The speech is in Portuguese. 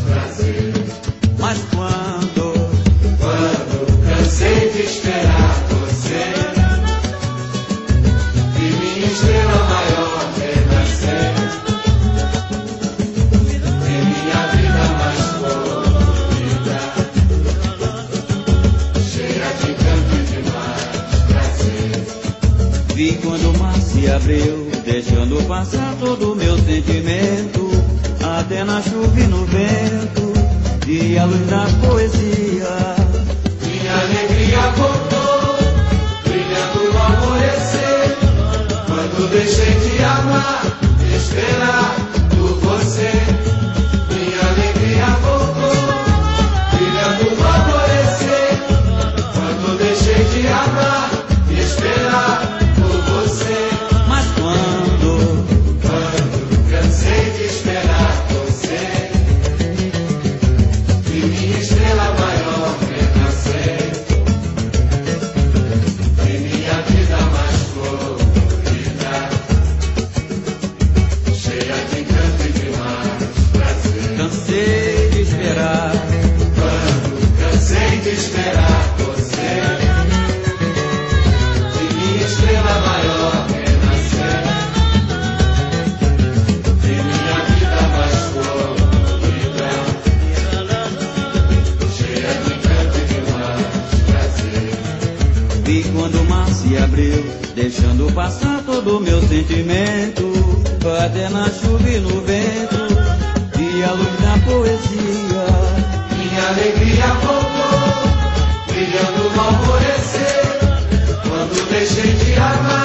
prazer. Mas quando Cansei de esperar você, vi minha estrela maior renascer, vi minha vida mais colorida, cheia de canto e de mais prazer. vi quando o mar se abriu, deixando passar todo o meu sentimento, até na chuva e no vento, vi a luz da poesia. Minha alegria voltou, brilhando no alvorecer, quando deixei de amar, de esperar por você. Minha alegria voltou, brilhando no alvorecer, quando deixei de amar, de esperar por você. Mas quando Cansei de esperar você, vi minha estrela maior renascer, vi minha vida mais colorida, cheia de canto e de mais prazer. cansei de esperar, Cansei de esperar você, vi minha estrela maior renascer, vi minha vida mais colorida, cheia de canto e de mais prazer. vi quando o mar se abriu, deixando passar todo o meu sentimento, até na chuva e no vento, vi a luz da poesia. Minha alegria voltou, brilhando no alvorecer, quando deixei de amar.